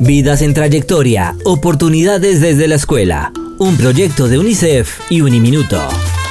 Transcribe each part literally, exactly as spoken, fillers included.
Vidas en trayectoria, oportunidades desde la escuela. Un proyecto de UNICEF y Uniminuto.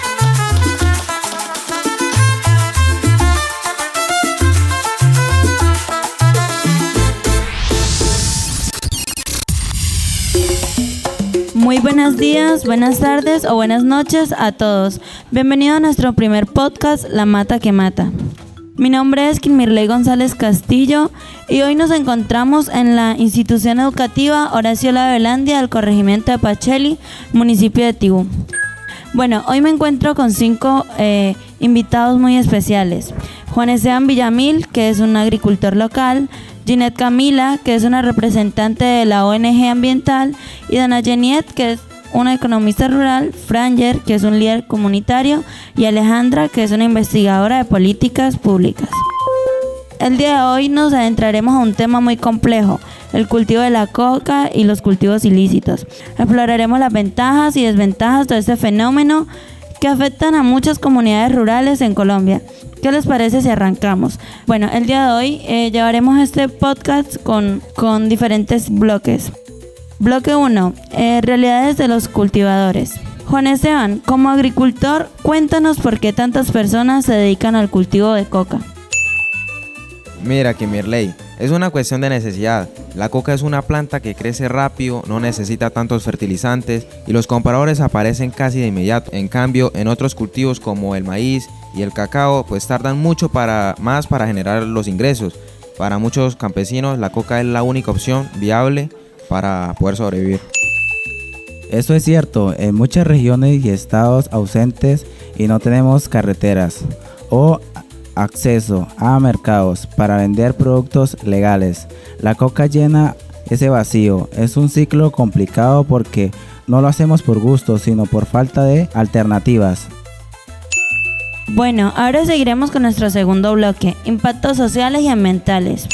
Muy buenos días, buenas tardes o buenas noches a todos. Bienvenido a nuestro primer podcast, La Mata que Mata. Mi nombre es Kinmirley González Castillo y hoy nos encontramos en la institución educativa Horacio Lavelandia del corregimiento de Pacheli, municipio de Tibú. Bueno, hoy me encuentro con cinco eh, invitados muy especiales. Juan Esteban Villamil, que es un agricultor local, Ginette Camila, que es una representante de la O N G ambiental, y Dana Jeniet, que es una economista rural, Franger, que es un líder comunitario, y Alejandra, que es una investigadora de políticas públicas. El día de hoy nos adentraremos a un tema muy complejo, el cultivo de la coca y los cultivos ilícitos. Exploraremos las ventajas y desventajas de este fenómeno que afectan a muchas comunidades rurales en Colombia. ¿Qué les parece si arrancamos? Bueno, el día de hoy eh, llevaremos este podcast con, con diferentes bloques. Bloque uno. Eh, realidades de los cultivadores. Juan Esteban, como agricultor, cuéntanos por qué tantas personas se dedican al cultivo de coca. Mira, Kinmirley, es una cuestión de necesidad. La coca es una planta que crece rápido, no necesita tantos fertilizantes y los compradores aparecen casi de inmediato. En cambio, en otros cultivos como el maíz y el cacao, pues tardan mucho para, más para generar los ingresos. Para muchos campesinos, la coca es la única opción viable para poder sobrevivir. Eso es cierto, en muchas regiones y estados ausentes y no tenemos carreteras o acceso a mercados para vender productos legales. La coca llena ese vacío. Es un ciclo complicado porque no lo hacemos por gusto, sino por falta de alternativas. Bueno, ahora seguiremos con nuestro segundo bloque, impactos sociales y ambientales.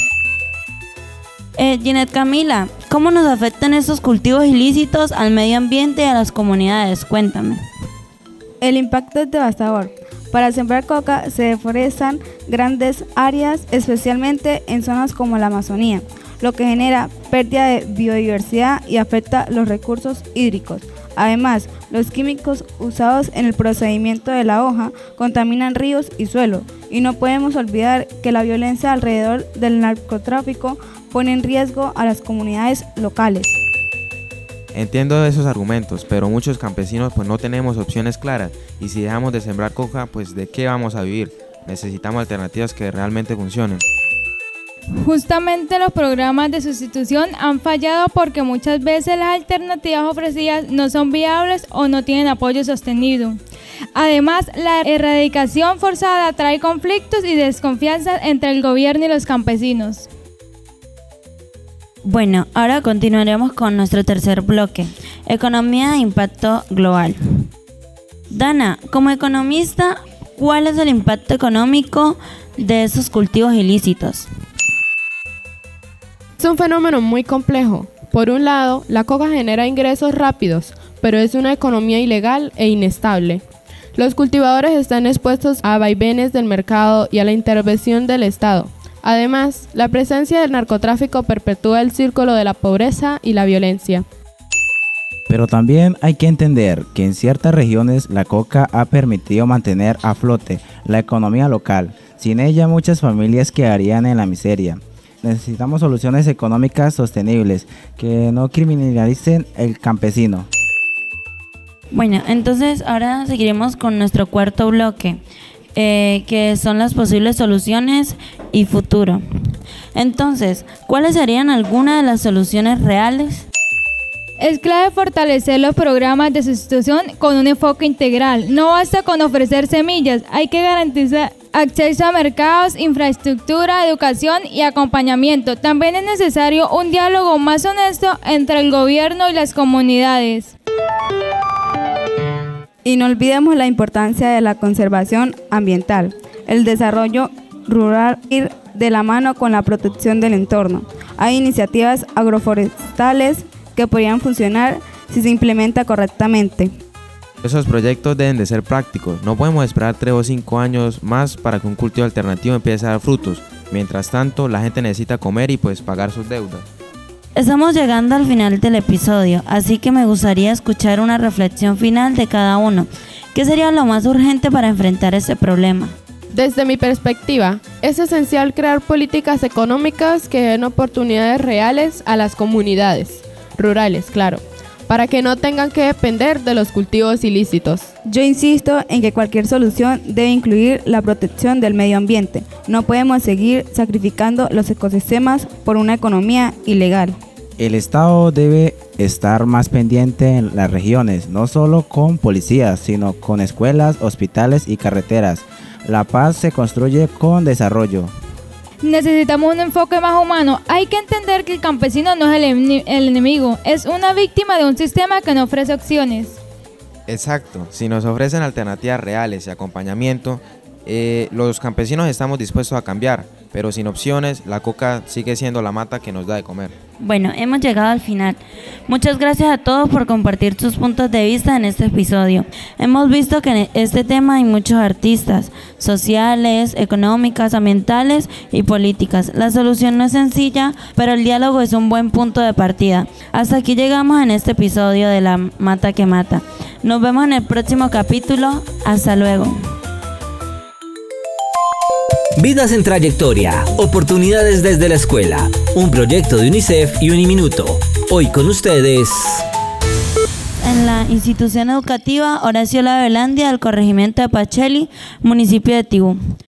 Eh, Ginette Camila, ¿cómo nos afectan estos cultivos ilícitos al medio ambiente y a las comunidades? Cuéntame. El impacto es devastador. Para sembrar coca se deforestan grandes áreas, especialmente en zonas como la Amazonía, lo que genera pérdida de biodiversidad y afecta los recursos hídricos. Además, los químicos usados en el procedimiento de la hoja contaminan ríos y suelo, y no podemos olvidar que la violencia alrededor del narcotráfico pone en riesgo a las comunidades locales. Entiendo esos argumentos, pero muchos campesinos pues no tenemos opciones claras y si dejamos de sembrar coca, pues ¿de qué vamos a vivir? Necesitamos alternativas que realmente funcionen. Justamente los programas de sustitución han fallado porque muchas veces las alternativas ofrecidas no son viables o no tienen apoyo sostenido. Además, la erradicación forzada trae conflictos y desconfianza entre el gobierno y los campesinos. Bueno, ahora continuaremos con nuestro tercer bloque, economía de impacto global. Dana, como economista, ¿cuál es el impacto económico de esos cultivos ilícitos? Es un fenómeno muy complejo. Por un lado, la coca genera ingresos rápidos, pero es una economía ilegal e inestable. Los cultivadores están expuestos a vaivenes del mercado y a la intervención del Estado. Además, la presencia del narcotráfico perpetúa el círculo de la pobreza y la violencia. Pero también hay que entender que en ciertas regiones la coca ha permitido mantener a flote la economía local. Sin ella, muchas familias quedarían en la miseria. Necesitamos soluciones económicas sostenibles que no criminalicen el campesino. Bueno, entonces ahora seguiremos con nuestro cuarto bloque, eh, que son las posibles soluciones y futuro. Entonces, ¿cuáles serían algunas de las soluciones reales? Es clave fortalecer los programas de sustitución con un enfoque integral. No basta con ofrecer semillas, hay que garantizar acceso a mercados, infraestructura, educación y acompañamiento. También es necesario un diálogo más honesto entre el gobierno y las comunidades. Y no olvidemos la importancia de la conservación ambiental. El desarrollo rural ir de la mano con la protección del entorno. Hay iniciativas agroforestales que podrían funcionar si se implementa correctamente. Esos proyectos deben de ser prácticos, no podemos esperar tres o cinco años más para que un cultivo alternativo empiece a dar frutos. Mientras tanto, la gente necesita comer y pues pagar sus deudas. Estamos llegando al final del episodio, así que me gustaría escuchar una reflexión final de cada uno. ¿Qué sería lo más urgente para enfrentar este problema? Desde mi perspectiva, es esencial crear políticas económicas que den oportunidades reales a las comunidades, rurales, claro, para que no tengan que depender de los cultivos ilícitos. Yo insisto en que cualquier solución debe incluir la protección del medio ambiente. No podemos seguir sacrificando los ecosistemas por una economía ilegal. El Estado debe estar más pendiente en las regiones, no solo con policías, sino con escuelas, hospitales y carreteras. La paz se construye con desarrollo. Necesitamos un enfoque más humano. Hay que entender que el campesino no es el, en- el enemigo, es una víctima de un sistema que no ofrece opciones. Exacto, si nos ofrecen alternativas reales y acompañamiento, eh, los campesinos estamos dispuestos a cambiar, pero sin opciones, la coca sigue siendo la mata que nos da de comer. Bueno, hemos llegado al final. Muchas gracias a todos por compartir sus puntos de vista en este episodio. Hemos visto que en este tema hay muchos artistas, sociales, económicas, ambientales y políticas. La solución no es sencilla, pero el diálogo es un buen punto de partida. Hasta aquí llegamos en este episodio de La Mata que Mata. Nos vemos en el próximo capítulo. Hasta luego. Vidas en trayectoria, oportunidades desde la escuela, un proyecto de UNICEF y Uniminuto. Hoy con ustedes, En la institución educativa Horacio Lavelandia del corregimiento de Pacheli, municipio de Tibú.